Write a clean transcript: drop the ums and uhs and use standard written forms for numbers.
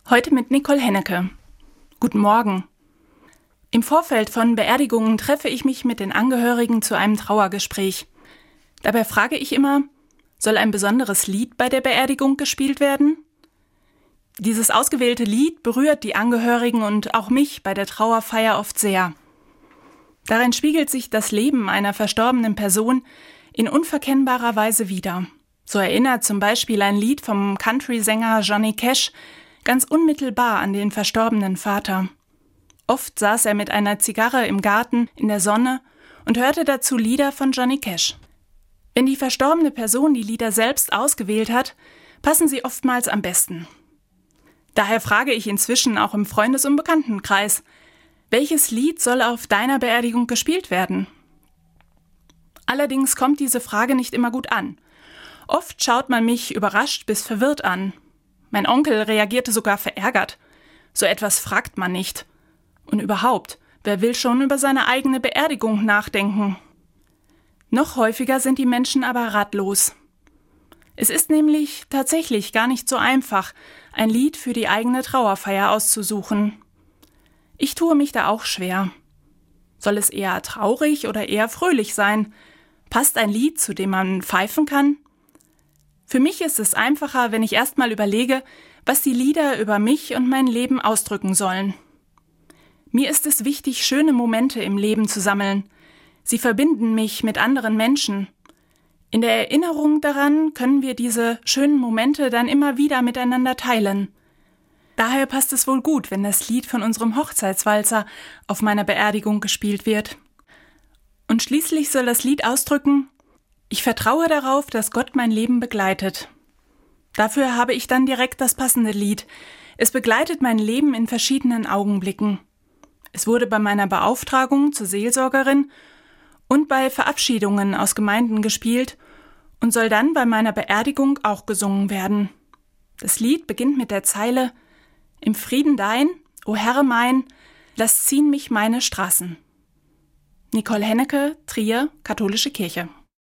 Heute mit Nicole Hennecke. Guten Morgen. Im Vorfeld von Beerdigungen treffe ich mich mit den Angehörigen zu einem Trauergespräch. Dabei frage ich immer, soll ein besonderes Lied bei der Beerdigung gespielt werden? Dieses ausgewählte Lied berührt die Angehörigen und auch mich bei der Trauerfeier oft sehr. Darin spiegelt sich das Leben einer verstorbenen Person in unverkennbarer Weise wider. So erinnert zum Beispiel ein Lied vom Country-Sänger Johnny Cash ganz unmittelbar an den verstorbenen Vater. Oft saß er mit einer Zigarre im Garten in der Sonne und hörte dazu Lieder von Johnny Cash. Wenn die verstorbene Person die Lieder selbst ausgewählt hat, passen sie oftmals am besten. Daher frage ich inzwischen auch im Freundes- und Bekanntenkreis, welches Lied soll auf deiner Beerdigung gespielt werden? Allerdings kommt diese Frage nicht immer gut an. Oft schaut man mich überrascht bis verwirrt an. Mein Onkel reagierte sogar verärgert. So etwas fragt man nicht. Und überhaupt, wer will schon über seine eigene Beerdigung nachdenken? Noch häufiger sind die Menschen aber ratlos. Es ist nämlich tatsächlich gar nicht so einfach, ein Lied für die eigene Trauerfeier auszusuchen. Ich tue mich da auch schwer. Soll es eher traurig oder eher fröhlich sein? Passt ein Lied, zu dem man pfeifen kann? Für mich ist es einfacher, wenn ich erstmal überlege, was die Lieder über mich und mein Leben ausdrücken sollen. Mir ist es wichtig, schöne Momente im Leben zu sammeln. Sie verbinden mich mit anderen Menschen. In der Erinnerung daran können wir diese schönen Momente dann immer wieder miteinander teilen. Daher passt es wohl gut, wenn das Lied von unserem Hochzeitswalzer auf meiner Beerdigung gespielt wird. Und schließlich soll das Lied ausdrücken: Ich vertraue darauf, dass Gott mein Leben begleitet. Dafür habe ich dann direkt das passende Lied. Es begleitet mein Leben in verschiedenen Augenblicken. Es wurde bei meiner Beauftragung zur Seelsorgerin und bei Verabschiedungen aus Gemeinden gespielt und soll dann bei meiner Beerdigung auch gesungen werden. Das Lied beginnt mit der Zeile: Im Frieden dein, o Herr mein, lass ziehen mich meine Straßen. Nicole Hennecke, Trier, Katholische Kirche.